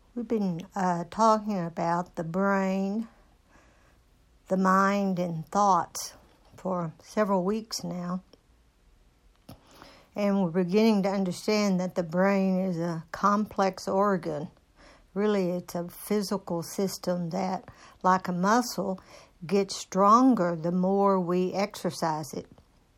We've been talking about the brain, the mind, and thoughts for several weeks now. And we're beginning to understand that the brain is a complex organ. Really, it's a physical system that, like a muscle, gets stronger the more we exercise it.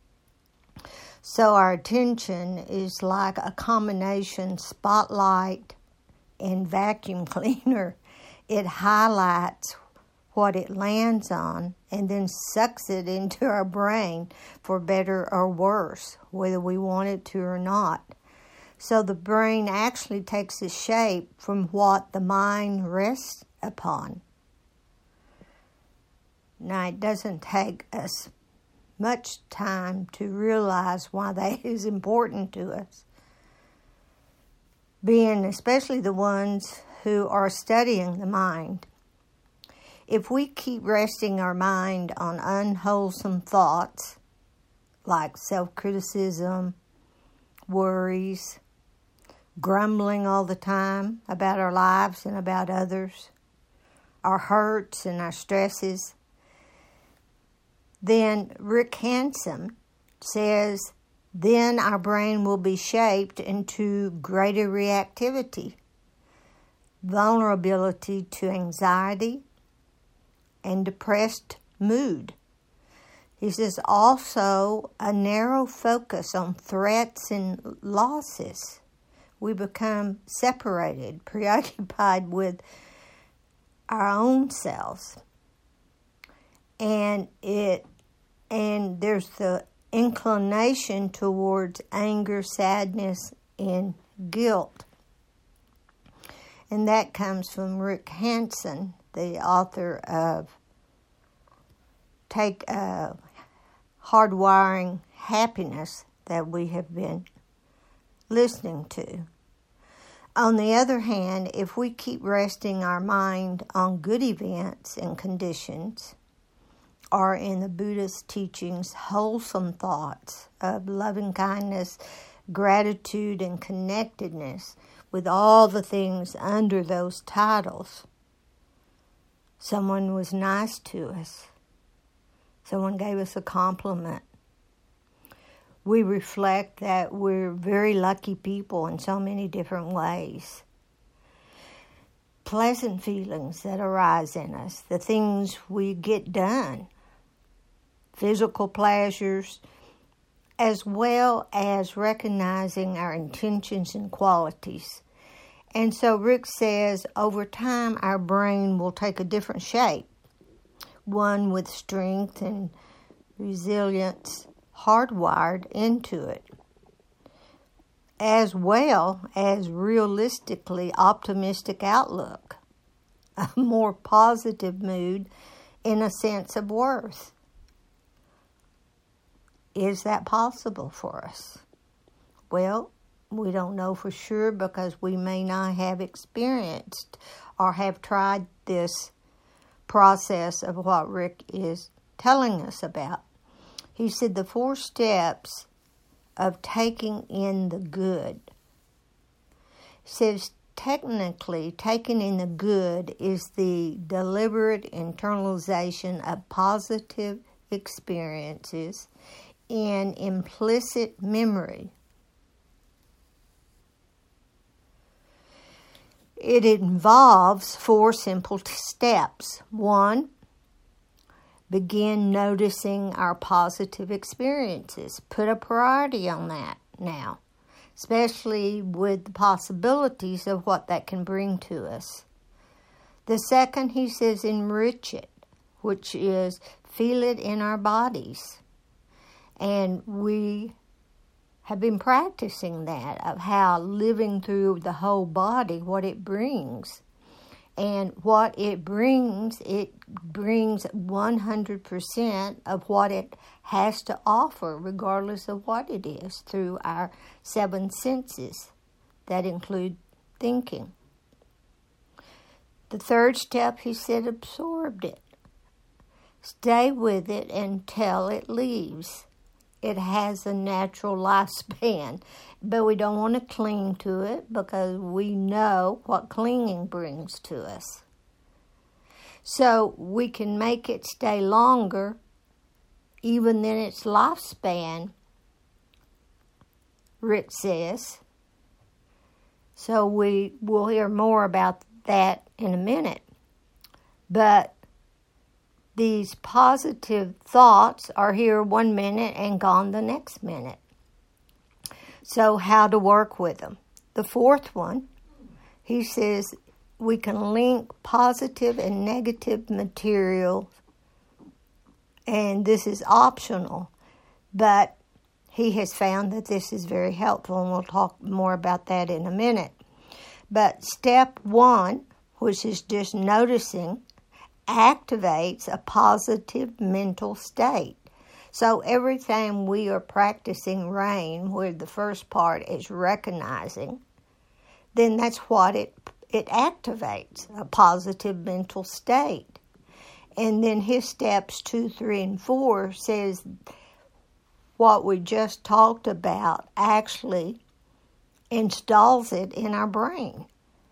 So our attention is like a combination spotlight and vacuum cleaner. It highlights what it lands on and then sucks it into our brain for better or worse, whether we want it to or not. So the brain actually takes its shape from what the mind rests upon. Now, it doesn't take us much time to realize why that is important to us, being especially the ones who are studying the mind. If we keep resting our mind on unwholesome thoughts, like self-criticism, worries, grumbling all the time about our lives and about others, our hurts and our stresses, then Rick Hanson says, then our brain will be shaped into greater reactivity, vulnerability to anxiety, and depressed mood. He says also a narrow focus on threats and losses. We become separated, preoccupied with our own selves. And there's the inclination towards anger, sadness, and guilt. And that comes from Rick Hanson, the author of Hardwiring Happiness that we have been listening to. On the other hand, if we keep resting our mind on good events and conditions, or in the Buddhist teachings, wholesome thoughts of loving kindness, gratitude, and connectedness with all the things under those titles. Someone was nice to us. Someone gave us a compliment. We reflect that we're very lucky people in so many different ways. Pleasant feelings that arise in us, the things we get done, physical pleasures, as well as recognizing our intentions and qualities. And so Rick says, over time, our brain will take a different shape, one with strength and resilience hardwired into it, as well as realistically optimistic outlook, a more positive mood, and a sense of worth. Is that possible for us? Well, we don't know for sure because we may not have experienced or have tried this process of what Rick is telling us about. He said the 4 steps of taking in the good. He says technically taking in the good is the deliberate internalization of positive experiences in implicit memory. It involves 4 simple steps. 1, begin noticing our positive experiences. Put a priority on that now, especially with the possibilities of what that can bring to us. The second, he says, enrich it, which is feel it in our bodies. And we have been practicing that, of how living through the whole body, what it brings. And what it brings 100% of what it has to offer, regardless of what it is, through our 7 senses that include thinking. The third step, he said, absorbed it. Stay with it until it leaves. it has a natural lifespan, but we don't want to cling to it because we know what clinging brings to us. So we can make it stay longer even than its lifespan, Rick says. So we will hear more about that in a minute. But these positive thoughts are here 1 minute and gone the next minute. So how to work with them. The fourth one, he says we can link positive and negative material, and this is optional, but he has found that this is very helpful, and we'll talk more about that in a minute. But step 1, which is just noticing, activates a positive mental state. So every time we are practicing RAIN, where the first part is recognizing, then that's what it activates, a positive mental state. And then his steps 2, 3, and 4 says what we just talked about actually installs it in our brain.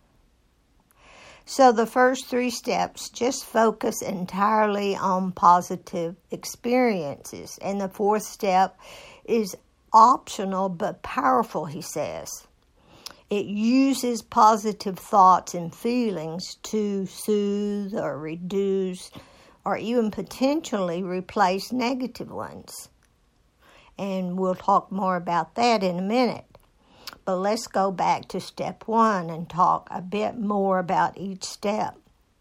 So the first 3 steps just focus entirely on positive experiences. And the 4th step is optional but powerful, he says. It uses positive thoughts and feelings to soothe or reduce or even potentially replace negative ones. And we'll talk more about that in a minute. But let's go back to step 1 and talk a bit more about each step.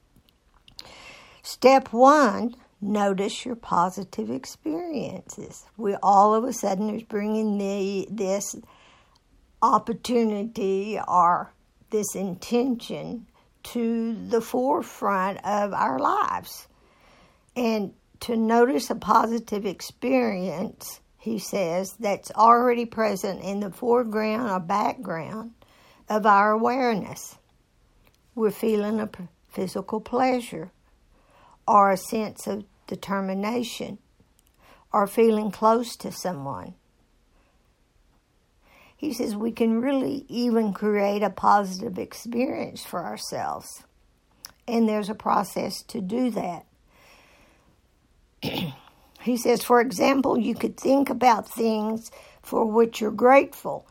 Step 1, notice your positive experiences. We all of a sudden is bringing this opportunity or this intention to the forefront of our lives. And to notice a positive experience, he says, that's already present in the foreground or background of our awareness. We're feeling a physical pleasure or a sense of determination or feeling close to someone. He says we can really even create a positive experience for ourselves. And there's a process to do that. He says, for example, you could think about things for which you're grateful.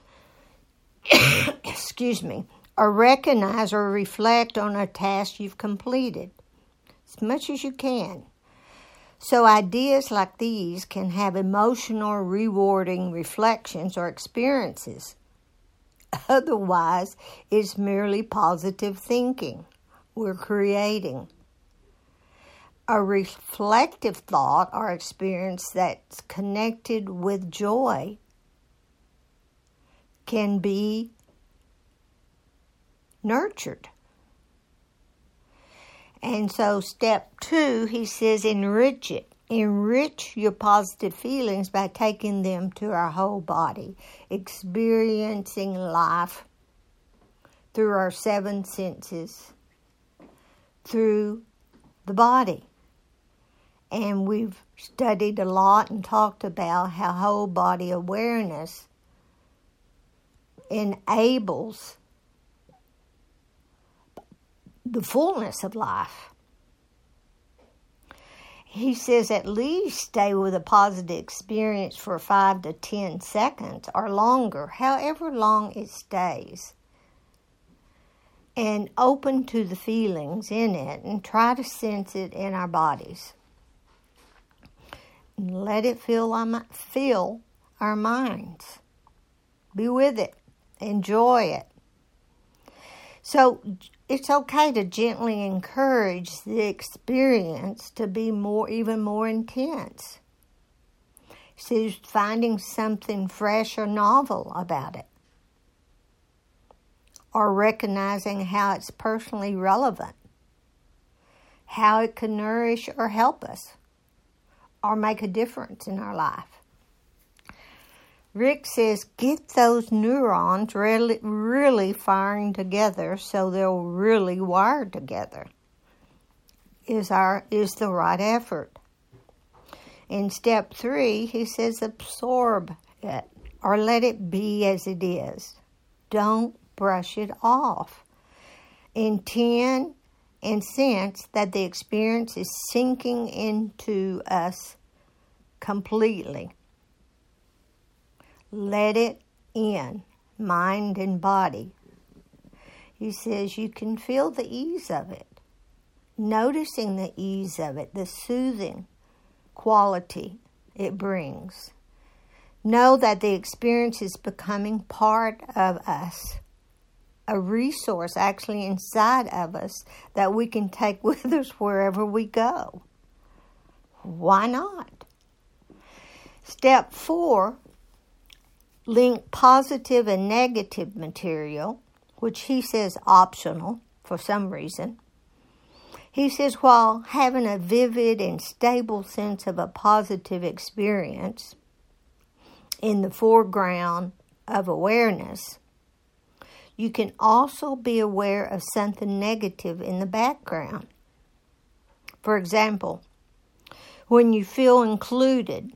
Excuse me. Or recognize or reflect on a task you've completed as much as you can. So ideas like these can have emotional, rewarding reflections or experiences. Otherwise, it's merely positive thinking we're creating. A reflective thought or experience that's connected with joy can be nurtured. And so step 2, he says, enrich it. Enrich your positive feelings by taking them to our whole body, experiencing life through our 7 senses, through the body. And we've studied a lot and talked about how whole body awareness enables the fullness of life. He says at least stay with a positive experience for 5 to 10 seconds or longer, however long it stays. And open to the feelings in it and try to sense it in our bodies. And let it fill our minds. Be with it. Enjoy it. So it's okay to gently encourage the experience to be even more intense. So finding something fresh or novel about it. Or recognizing how it's personally relevant. How it can nourish or help us. Or make a difference in our life. Rick says, get those neurons really firing together so they'll really wire together is the right effort. In step 3, he says absorb it or let it be as it is. Don't brush it off. Intend and sense that the experience is sinking into us completely. Let it in, mind and body. He says you can feel the ease of it, noticing the ease of it, the soothing quality it brings. Know that the experience is becoming part of us, a resource actually inside of us that we can take with us wherever we go. Why not? Step 4, link positive and negative material, which he says optional for some reason. He says while having a vivid and stable sense of a positive experience in the foreground of awareness, you can also be aware of something negative in the background. For example, when you feel included,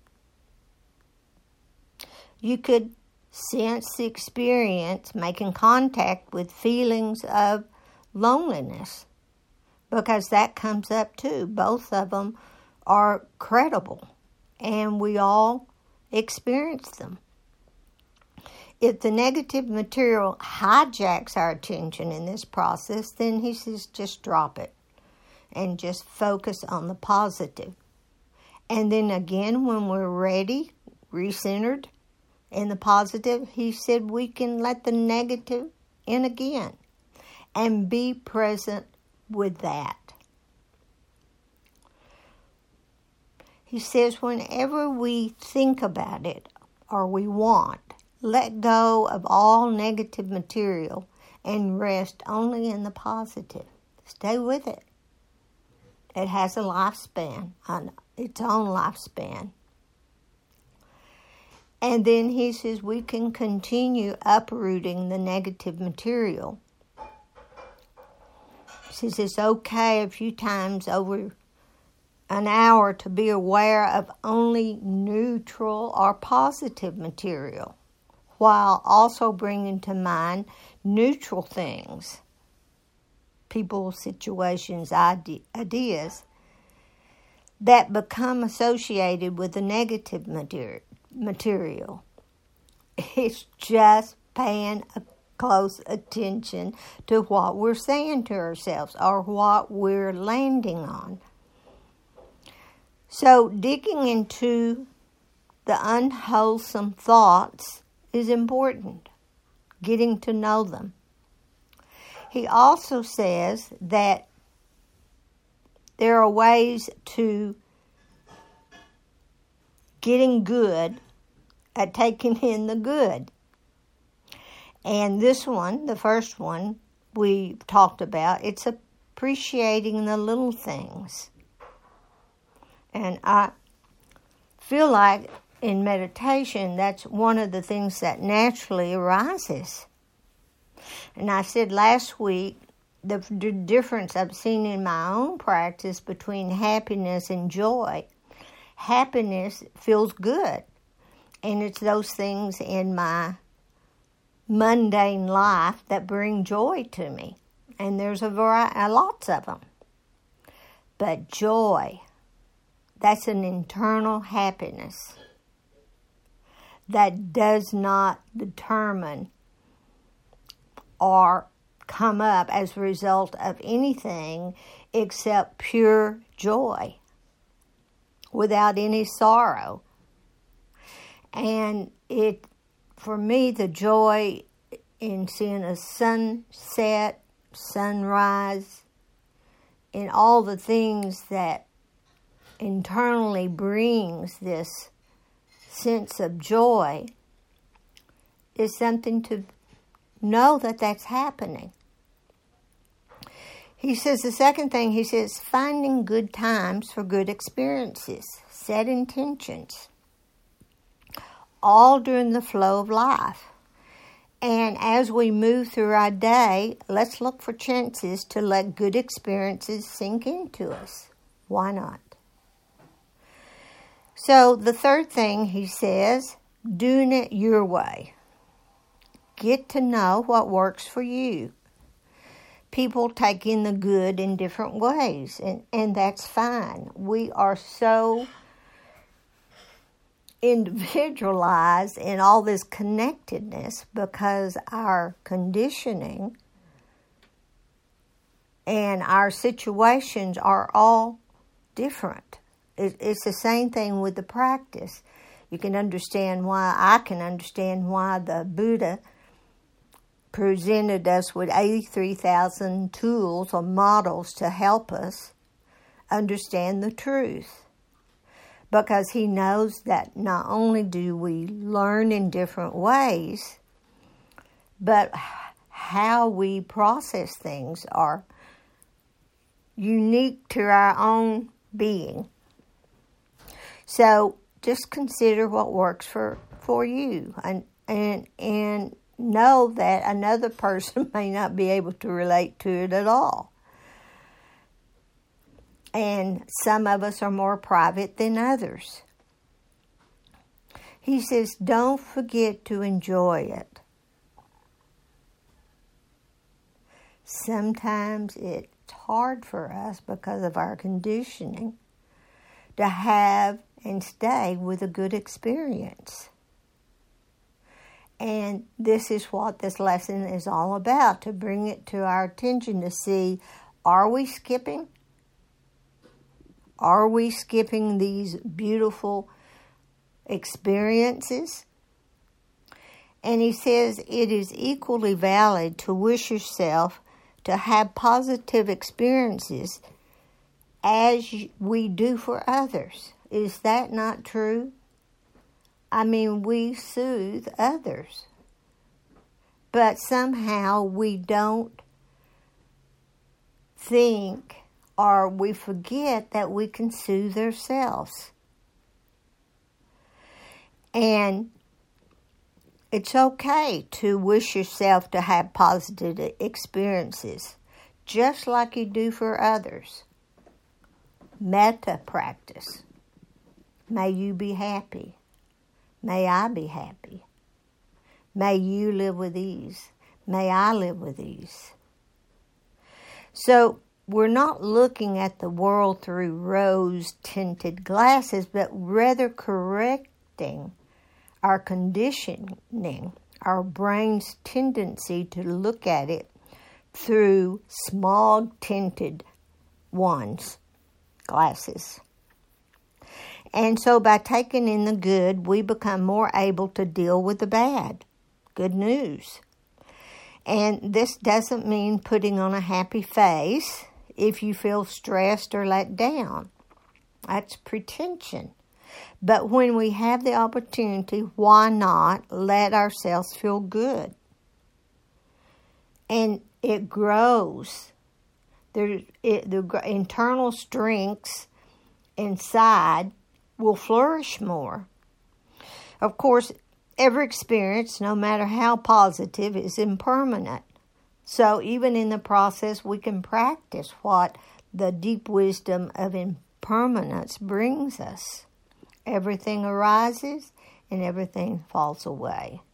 you could sense the experience making contact with feelings of loneliness, because that comes up too. Both of them are credible, and we all experience them. If the negative material hijacks our attention in this process, then he says just drop it and just focus on the positive. And then again, when we're ready, recentered in the positive, he said we can let the negative in again and be present with that. He says whenever we think about it or we want, let go of all negative material and rest only in the positive. Stay with it. It has a lifespan, its own lifespan. And then he says we can continue uprooting the negative material. He says it's okay a few times over an hour to be aware of only neutral or positive material, while also bringing to mind neutral things, people, situations, ideas that become associated with the negative material. It's just paying a close attention to what we're saying to ourselves or what we're landing on. So digging into the unwholesome thoughts is important, getting to know them. He also says that there are ways to getting good at taking in the good. And this one, the first one we talked about, it's appreciating the little things. And I feel like in meditation, that's one of the things that naturally arises. And I said last week, the difference I've seen in my own practice between happiness and joy. Happiness feels good. And it's those things in my mundane life that bring joy to me. And there's a variety, lots of them. But joy, that's an internal happiness that does not determine or come up as a result of anything except pure joy, without any sorrow. And it, for me, the joy in seeing a sunset, sunrise, and all the things that internally brings this sense of joy is something to know that that's happening. He says the second thing, he says, finding good times for good experiences, set intentions, all during the flow of life. And as we move through our day, let's look for chances to let good experiences sink into us. Why not? So the third thing he says, doing it your way. Get to know what works for you. People take in the good in different ways, and that's fine. We are so individualized in all this connectedness because our conditioning and our situations are all different. It's the same thing with the practice. You can understand why, I can understand why the Buddha presented us with 83,000 tools or models to help us understand the truth. Because he knows that not only do we learn in different ways, but how we process things are unique to our own being. So just consider what works for you and know that another person may not be able to relate to it at all. And some of us are more private than others. He says, don't forget to enjoy it. Sometimes it's hard for us because of our conditioning to have and stay with a good experience. And this is what this lesson is all about, to bring it to our attention to see, are we skipping? Are we skipping these beautiful experiences? And he says it is equally valid to wish yourself to have positive experiences as we do for others. Is that not true? I mean, we soothe others, but somehow we don't think or we forget that we can soothe ourselves. And it's okay to wish yourself to have positive experiences, just like you do for others. Metta practice. May you be happy. May I be happy. May you live with ease. May I live with ease. So we're not looking at the world through rose-tinted glasses, but rather correcting our conditioning, our brain's tendency to look at it through smog-tinted glasses. And so by taking in the good, we become more able to deal with the bad. Good news. And this doesn't mean putting on a happy face if you feel stressed or let down. That's pretension. But when we have the opportunity, why not let ourselves feel good? And it grows. The internal strengths inside will flourish more. Of course, every experience, no matter how positive, is impermanent. So even in the process, we can practice what the deep wisdom of impermanence brings us. Everything arises and everything falls away.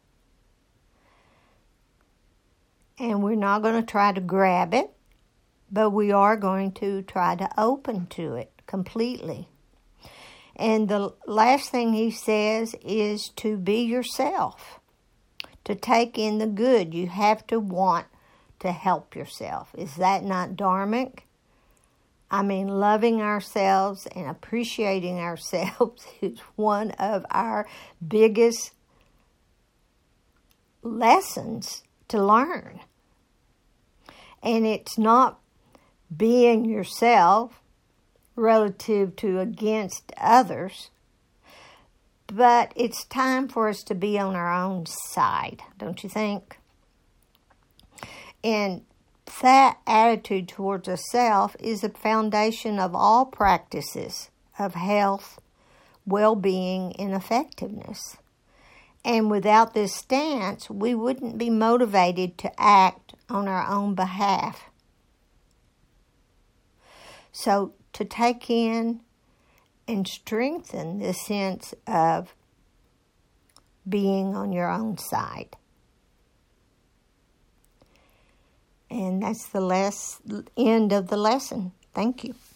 And we're not going to try to grab it, but we are going to try to open to it completely. And the last thing he says is to be yourself. To take in the good, you have to want to help yourself. Is that not dharmic? I mean, loving ourselves and appreciating ourselves is one of our biggest lessons to learn. And it's not being yourself relative to against others, but it's time for us to be on our own side, don't you think? And that attitude towards a self is the foundation of all practices of health, well-being, and effectiveness. And without this stance, we wouldn't be motivated to act on our own behalf. So to take in and strengthen the sense of being on your own side. And that's the end of the lesson. Thank you.